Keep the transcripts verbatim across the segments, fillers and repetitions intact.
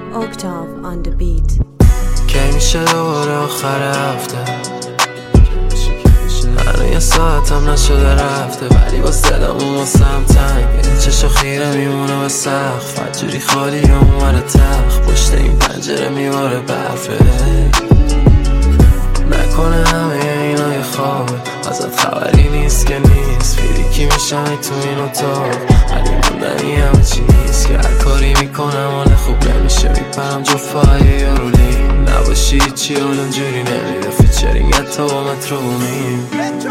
Octave on the beat. کی میشه دوباره آخر هفته، هنو یه ساعتم نشده رفته، ولی با دلمون واسم تنگه. چشا خیره میمونه به سقف، فجوری خالی اومده تخت، پشت این پنجره میواره برفه. نکنه همه اینا یه خوابه، ازت خبری نیست که نیست، فیریکی میشم تو این اتاق، ولی موندنی همه چی نیست. که هر کاری میکنم حال خوب نمیشه، میپرم جفای یارولی، نباشی چی حال اونجوری نمیره، فیچرینگ حتی با مترو بومیم.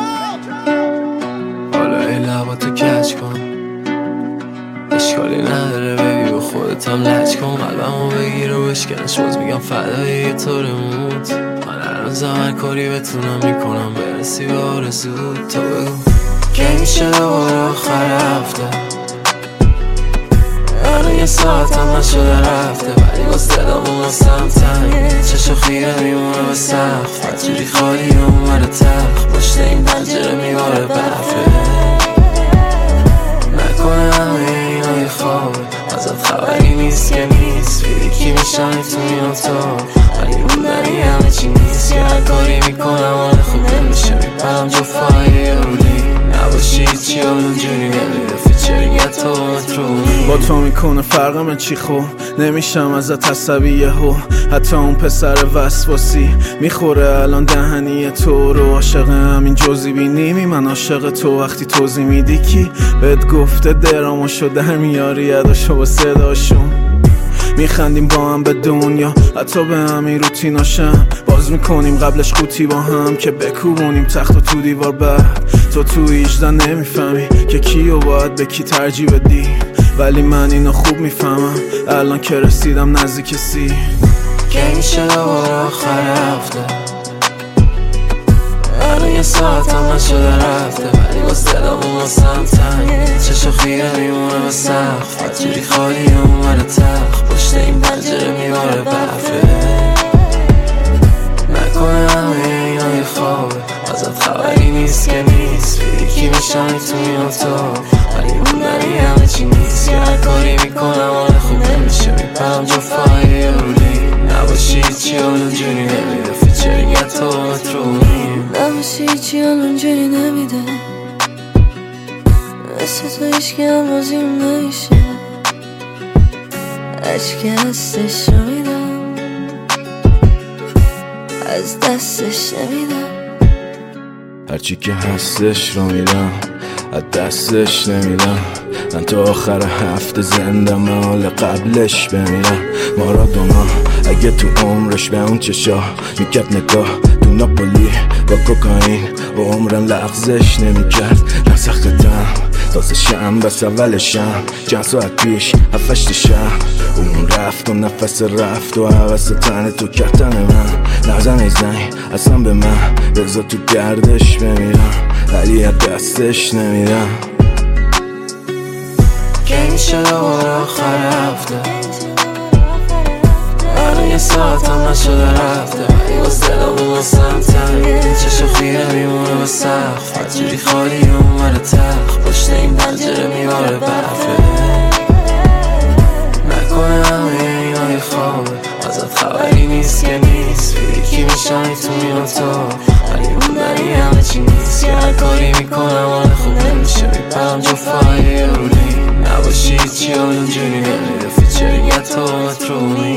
حالا ای لباتو کچ کن، اشکالی نداره بیبی، با خودت هم لچ کن، قلبمو بگیر و بشکنش، باز میگم فدای یه طور موت. من هنوزم هر کاری بتونم میکنم برسی به آرزوت. تو بگو کی میشه دوباره آخر هفته، هنو یه ساعتم نشده رفته، ولی باز دلمون واسم تنگه. چشا خیره میمونه به سقف، فجوری خالی اومده تخت، پشت این پنجره میواره برفه. نکنه همه اینا یه خوابه، ازت خبری نیست که نیست، فیریکی میشم تو این اتاق، ولی موندنی همه چی نیست. که هر کاری میکنم حال خوب نمیشه، میپرم جفای یارولی، نباشی چی حال اونجوری نمیره، فیچرینگ حتی مترو. با تو میکنه فرقم چی خو، نمیشم ازت عصبی یهو، حتی اون پسر وسواسی میخوره الان دهنی تو رو. عاشق همین جزئی بینیمی، من عاشق تو وقتی توضیح میدی کی بهت گفته درامو شده در میاری اداشو با صداشون. میخندیم با هم به دنیا، حتی به همین روتیناشم، باز میکنیم قبلش قوطی با هم که بکوبونیم تخت و تو دیوار. بعد تو تو ایجدن نمیفهمی که کیو باید به کی ترجیح بدی، ولی من اینو خوب میفهمم الان که رسیدم نزدیک سی. کی میشه دوباره آخر هفته، هنو یه ساعتم نشده رفته، ولی باز دلمون واسم تنگه. چشا خیره میمونه به سقف، فجوری خالی اومده تخت، پشت این پنجره میواره برفه. نکنه همه اینا یه خوابه، ازت خبری نیست که نیست، فیریکی میشم تو این اتاق، ولی موندنی همه چی نیست. که هر کاری میکنم حال خوب نمیشه، میپرم جفای یارولی، نباشی چی حال اونجوری نمیره، فیچرینگ حتی مترو بومیم. نباشی چی حال اونجوری نمیده، مثل تو هیچکی هم بازیم نمیشه، هرچی که هستش رو میدم، از دستش نمیدم. هرچی که هستش رو میدم، از دستش نمیدم. من تا آخر هفته زندم، حال قبلش بمیرم. مارادونا اگه تو عمرش به اون چشا میکرد نگاه، تو ناپولی با کوکائین و عمرم لغزش نمیکرد. نسختم تازه شم بس اولشم، چند ساعت پیش هفتشت شم، اون رفت و نفس رفت و حوث تن تو کتن من. نزن ای زنگ اصلا به من، بذار تو گردش بمیرم، ولی از دستش نمیرم. کی میشه دوباره آخر هفته، هنو یه ساعتم نشده رفته، ولی باز دلمون واسم تنگه. چشا خیره میمونه به سقف، فجوری خالی اومده تخت، پشت این پنجره میواره برفه. نکنه همه اینا یه خوابه، ازت خبری نیست که نیست، فیریکی میشم تو این اتاق، ولی موندنی همه چی نیست. که هر کاری میکنم حال خوب نمیشه، میپرم جفای یارولی، نباشی چی حال اونجوری نمیره، فیچرینگ حتی مترو.